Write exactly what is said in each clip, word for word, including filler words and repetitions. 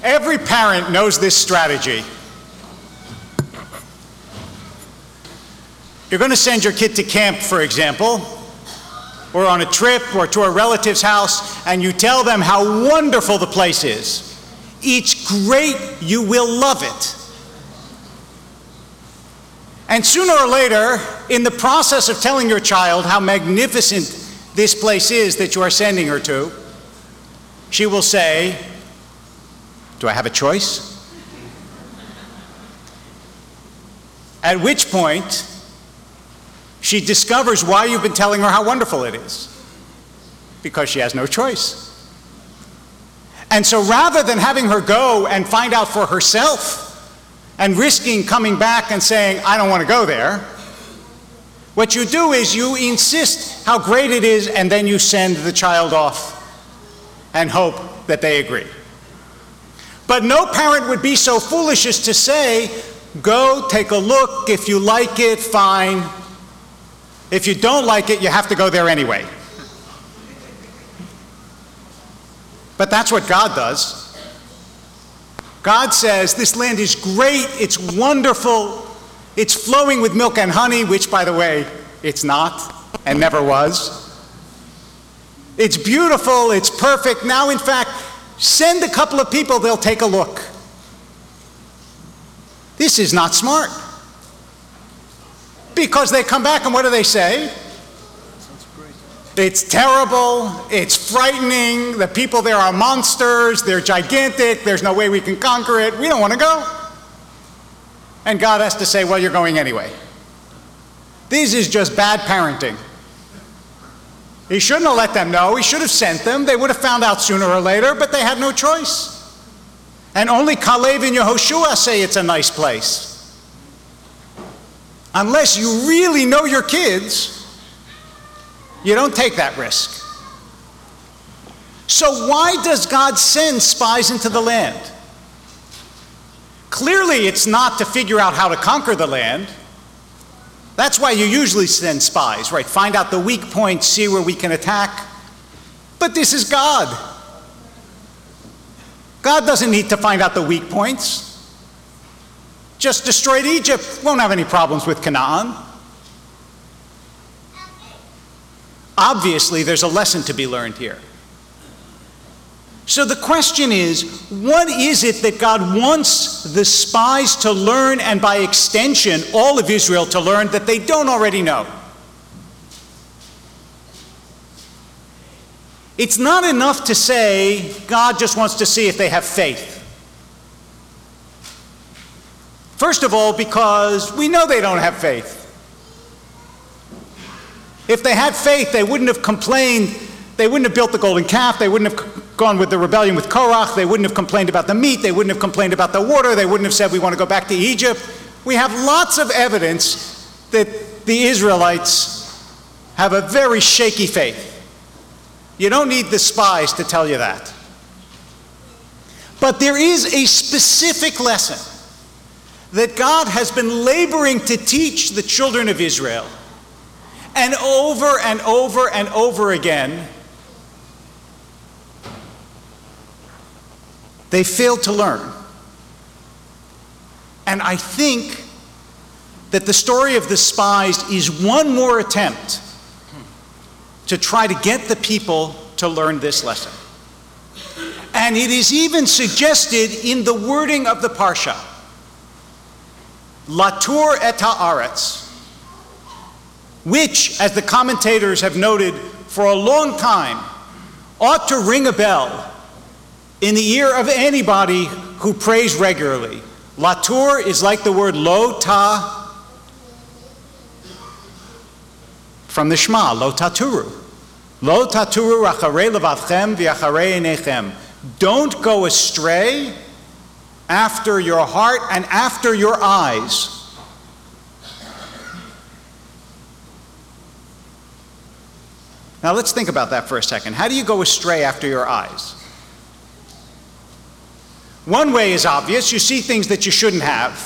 Every parent knows this strategy. You're going to send your kid to camp, for example, or on a trip, or to a relative's house, and you tell them how wonderful the place is. It's great, you will love it. And sooner or later, in the process of telling your child how magnificent this place is that you are sending her to, she will say, "Do I have a choice?" At which point, she discovers why you've been telling her how wonderful it is. Because she has no choice. And so rather than having her go and find out for herself and risking coming back and saying, "I don't want to go there," what you do is you insist how great it is, and then you send the child off and hope that they agree. But no parent would be so foolish as to say, "Go, take a look. If you like it, fine. If you don't like it, you have to go there anyway." But that's what God does. God says, "This land is great, it's wonderful, it's flowing with milk and honey," which, by the way, it's not and never was. "It's beautiful, it's perfect. Now, in fact, send a couple of people, they'll take a look." This is not smart. Because they come back and what do they say? "It's terrible, it's frightening, the people there are monsters, they're gigantic, there's no way we can conquer it, we don't want to go." And God has to say, "Well, you're going anyway." This is just bad parenting. He shouldn't have let them know, he should have sent them, they would have found out sooner or later, but they had no choice. And only Caleb and Yehoshua say it's a nice place. Unless you really know your kids, you don't take that risk. So why does God send spies into the land? Clearly, it's not to figure out how to conquer the land. That's why you usually send spies, right? Find out the weak points, see where we can attack. But this is God. God doesn't need to find out the weak points. Just destroyed Egypt, won't have any problems with Canaan. Obviously, there's a lesson to be learned here. So the question is, what is it that God wants the spies to learn, and by extension, all of Israel to learn, that they don't already know? It's not enough to say God just wants to see if they have faith. First of all, because we know they don't have faith. If they had faith, they wouldn't have complained, they wouldn't have built the golden calf, they wouldn't have gone with the rebellion with Korach, they wouldn't have complained about the meat, they wouldn't have complained about the water, they wouldn't have said we want to go back to Egypt. We have lots of evidence that the Israelites have a very shaky faith. You don't need the spies to tell you that. But there is a specific lesson that God has been laboring to teach the children of Israel. And over and over and over again, they failed to learn. And I think that the story of the spies is one more attempt to try to get the people to learn this lesson. And it is even suggested in the wording of the Parsha. Latur et haaretz, which, as the commentators have noted for a long time, ought to ring a bell in the ear of anybody who prays regularly. Latur is like the word lo ta from the Shema, lo taturu. Lo taturu acharei levavchem v'acharei einechem. Don't go astray after your heart and after your eyes. Now let's think about that for a second. How do you go astray after your eyes? One way is obvious. You see things that you shouldn't have.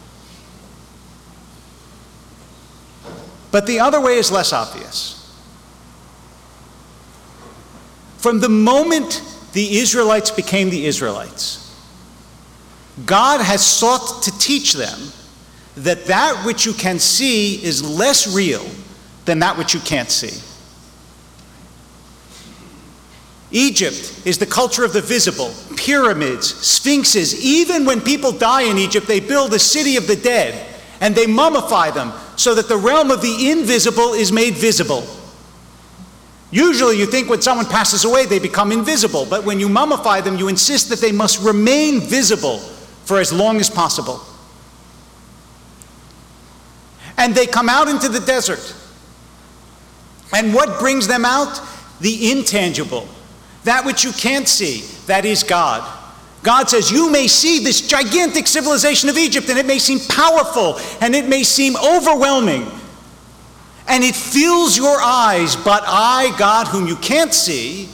But the other way is less obvious. From the moment the Israelites became the Israelites, God has sought to teach them that that which you can see is less real than that which you can't see. Egypt is the culture of the visible, pyramids, sphinxes. Even when people die in Egypt, they build a city of the dead, and they mummify them so that the realm of the invisible is made visible. Usually you think when someone passes away, they become invisible, but when you mummify them, you insist that they must remain visible for as long as possible. And they come out into the desert. And what brings them out? The intangible, that which you can't see, that is God. God says, you may see this gigantic civilization of Egypt, and it may seem powerful, and it may seem overwhelming, and it fills your eyes, but I, God, whom you can't see,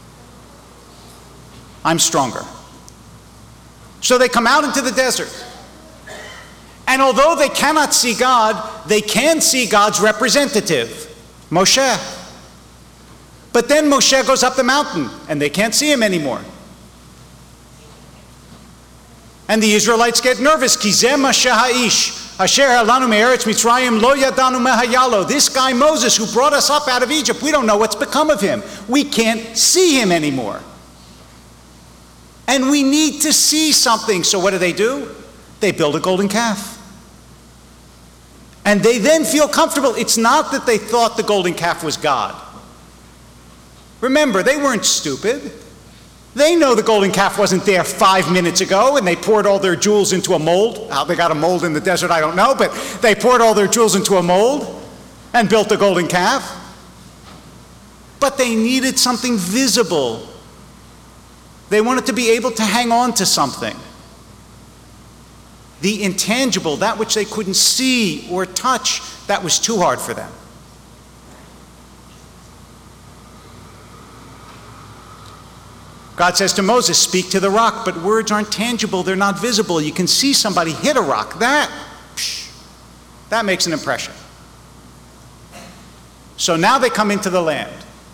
I'm stronger. So they come out into the desert. And although they cannot see God, they can see God's representative, Moshe. But then Moshe goes up the mountain, and they can't see him anymore. And the Israelites get nervous. Ki zeh Moshe ha'ish, asher halanu me'eretz Mitzrayim lo yadanu mehayalo. This guy Moses, who brought us up out of Egypt, we don't know what's become of him. We can't see him anymore. And we need to see something. So what do they do? They build a golden calf. And they then feel comfortable. It's not that they thought the golden calf was God. Remember, they weren't stupid. They know the golden calf wasn't there five minutes ago, and they poured all their jewels into a mold. How they got a mold in the desert, I don't know, but they poured all their jewels into a mold and built a golden calf. But they needed something visible. They wanted to be able to hang on to something. The intangible, that which they couldn't see or touch, that was too hard for them. God says to Moses, speak to the rock, but words aren't tangible, they're not visible. You can see somebody hit a rock. That, psh, that makes an impression. So now they come into the land.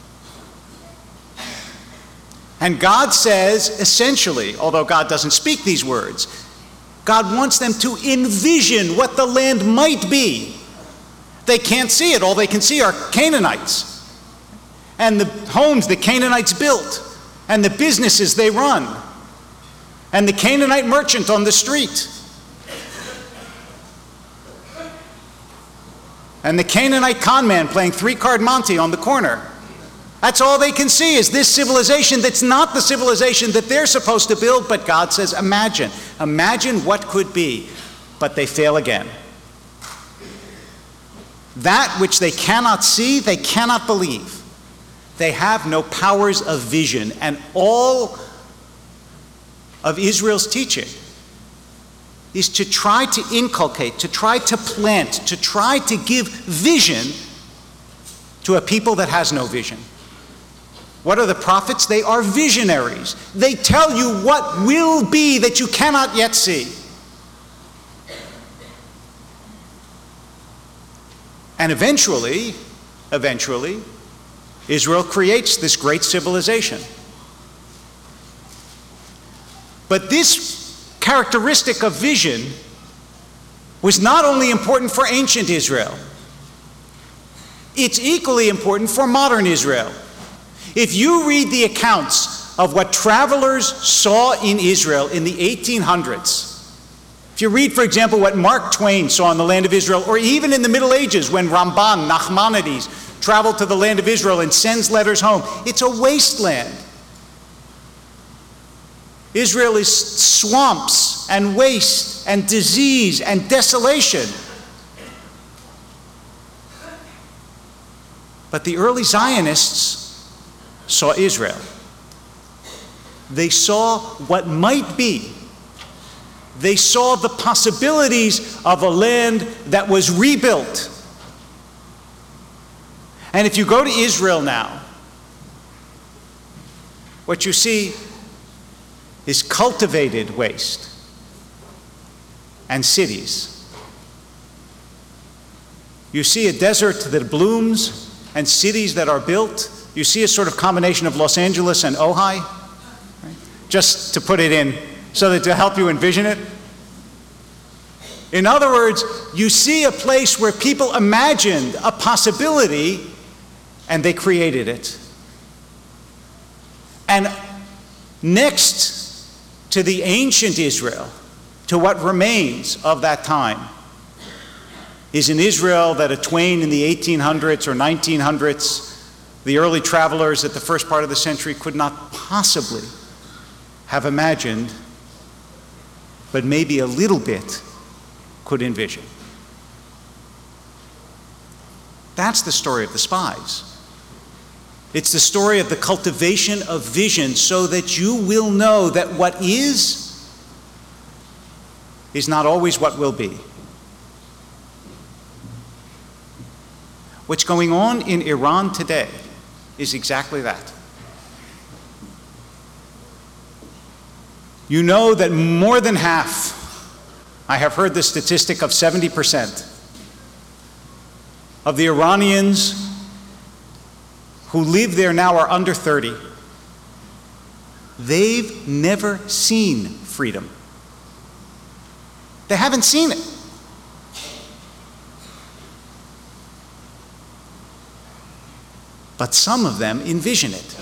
And God says, essentially, although God doesn't speak these words, God wants them to envision what the land might be. They can't see it. All they can see are Canaanites and the homes the Canaanites built and the businesses they run and the Canaanite merchant on the street and the Canaanite con man playing three-card Monte on the corner. That's all they can see, is this civilization that's not the civilization that they're supposed to build, but God says, imagine. Imagine what could be. But they fail again. That which they cannot see, they cannot believe. They have no powers of vision. And all of Israel's teaching is to try to inculcate, to try to plant, to try to give vision to a people that has no vision. What are the prophets? They are visionaries. They tell you what will be that you cannot yet see. And eventually, eventually, Israel creates this great civilization. But this characteristic of vision was not only important for ancient Israel, it's equally important for modern Israel. If you read the accounts of what travelers saw in Israel in the eighteen hundreds, if you read, for example, what Mark Twain saw in the land of Israel, or even in the Middle Ages when Ramban, Nachmanides, traveled to the land of Israel and sends letters home, it's a wasteland. Israel is swamps and waste and disease and desolation. But the early Zionists saw Israel. They saw what might be. They saw the possibilities of a land that was rebuilt. And if you go to Israel now, what you see is cultivated waste and cities. You see a desert that blooms and cities that are built. You see a sort of combination of Los Angeles and Ojai, right? Just to put it in So that to help you envision it? In other words, you see a place where people imagined a possibility and they created it. And next to the ancient Israel, to what remains of that time, is an Israel that a Twain in the eighteen hundreds or nineteen hundreds, the early travelers at the first part of the century could not possibly have imagined, but maybe a little bit could envision. That's the story of the spies. It's the story of the cultivation of vision so that you will know that what is, is not always what will be. What's going on in Iran today is exactly that. You know that more than half, I have heard the statistic of seventy percent, of the Iranians who live there now are under thirty. They've never seen freedom. They haven't seen it. But some of them envision it.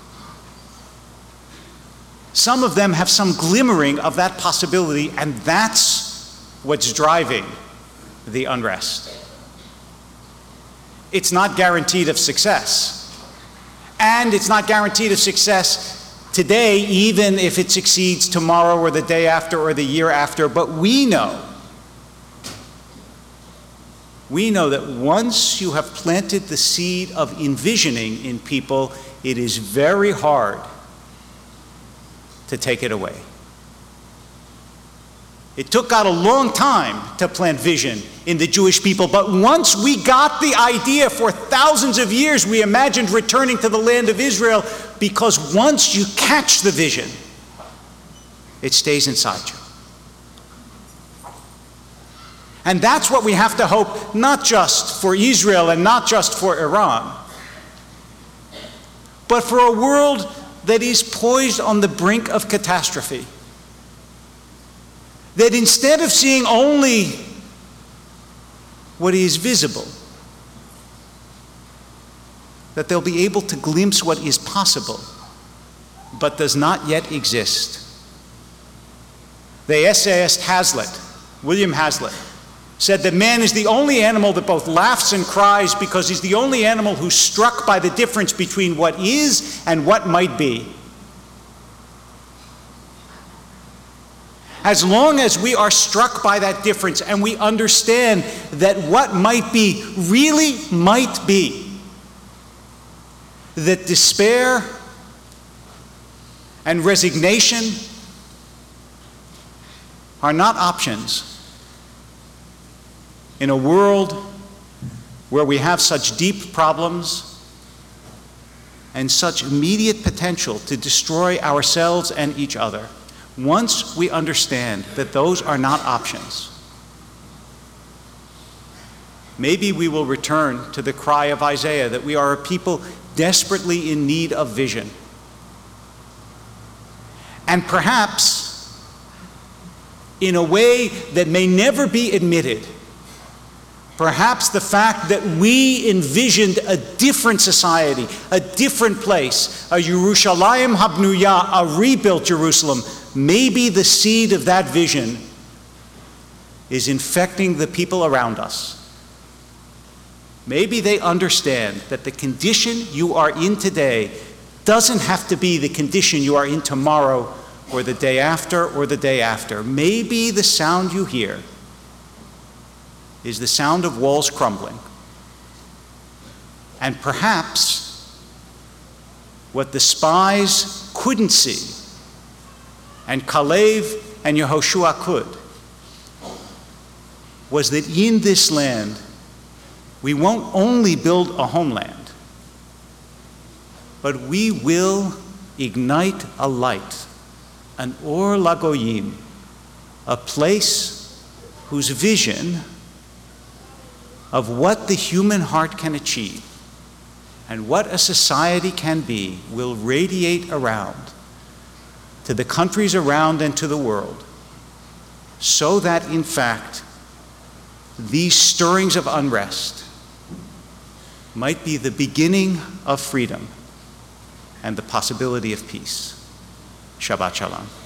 Some of them have some glimmering of that possibility, and that's what's driving the unrest. It's not guaranteed of success. And it's not guaranteed of success today, even if it succeeds tomorrow or the day after or the year after. But we know, we know that once you have planted the seed of envisioning in people, it is very hard to take it away. It took God a long time to plant vision in the Jewish people, but once we got the idea, for thousands of years we imagined returning to the land of Israel, because once you catch the vision, it stays inside you. And that's what we have to hope, not just for Israel and not just for Iran, but for a world that is poised on the brink of catastrophe. That instead of seeing only what is visible, that they'll be able to glimpse what is possible, but does not yet exist. The essayist Hazlitt, William Hazlitt, said that man is the only animal that both laughs and cries because he's the only animal who's struck by the difference between what is and what might be. As long as we are struck by that difference and we understand that what might be really might be, that despair and resignation are not options in a world where we have such deep problems and such immediate potential to destroy ourselves and each other. Once we understand that those are not options, maybe we will return to the cry of Isaiah that we are a people desperately in need of vision. And perhaps, in a way that may never be admitted, perhaps the fact that we envisioned a different society, a different place, a Yerushalayim Habnuya, a rebuilt Jerusalem, maybe the seed of that vision is infecting the people around us. Maybe they understand that the condition you are in today doesn't have to be the condition you are in tomorrow or the day after or the day after. Maybe the sound you hear is the sound of walls crumbling. And perhaps what the spies couldn't see, and Kalev and Yehoshua could, was that in this land, we won't only build a homeland, but we will ignite a light, an Or Lagoyim, a place whose vision of what the human heart can achieve and what a society can be will radiate around to the countries around and to the world, so that, in fact, these stirrings of unrest might be the beginning of freedom and the possibility of peace. Shabbat Shalom.